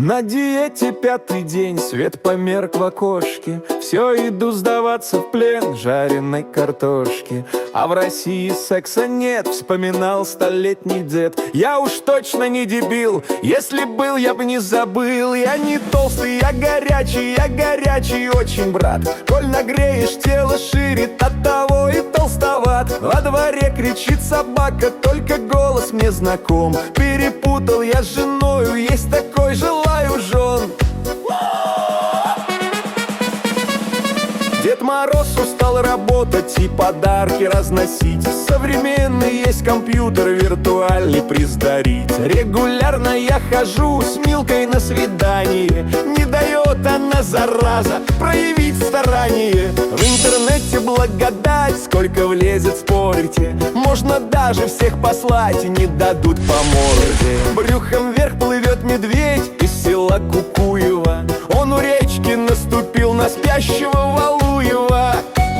На диете пятый день, свет померк в окошке. Все иду сдаваться в плен жареной картошки. А в России секса нет, вспоминал столетний дед. Я уж точно не дебил, если был, я бы не забыл. Я не толстый, я горячий очень, брат. Коль нагреешь, тело ширит, от того и толстоват. Во дворе кричит собака, только голос мне знаком. Перепутал я с женою, есть такой, желаю жен. Дед Мороз устал работать и подарки разносить. Современный есть компьютер, виртуальный приз дарить. Регулярно я хожу с Милкой на свидание. Не дает она, зараза, проявить старание. В интернете благодать, сколько влезет, спорите. Можно даже всех послать, и не дадут по морде. Брюхом вверх плывет медведь из села Кукуева. Он у речки наступил на спящего Валуева.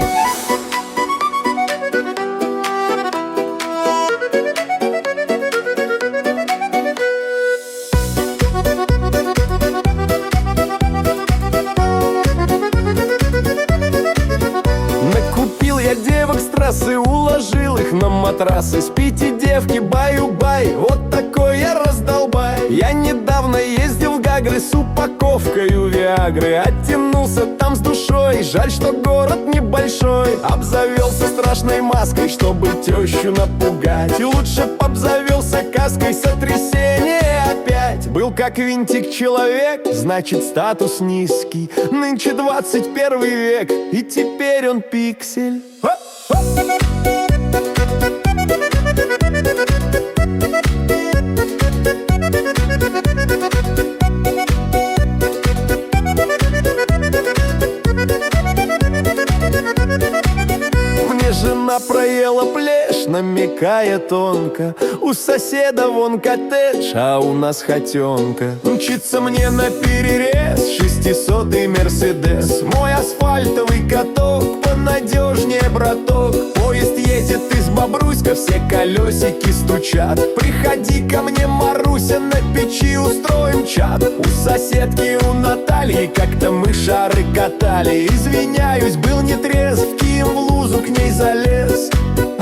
Накупил я девок с трассы, уложил их на матрасы. Спите, девки, баю-бай, вот такой я раздолбай. Я недавно ездил в Гагры с упаковкой Виагры. Оттянулся там с душой, жаль, что город небольшой. Обзавелся страшной маской, чтобы тещу напугать. И лучше б обзавелся каской, сотрясение опять. Был как винтик человек, значит статус низкий. Нынче 21 век, и теперь он пиксель. Мне жена проела плешь, намекая тонко. У соседа вон коттедж, а у нас хотенка. Мчится мне на перерез 600-й Мерседес. Мой асфальтовый каток понадежнее, браток. Поезд едет из Бобруйска, все колесики стучат. Приходи ко мне, Маруся, на печи устроим чат. У соседки, у Натальи как-то мы шары катали. Извиняюсь, был нетрезв, Киев в лузу к ней залез.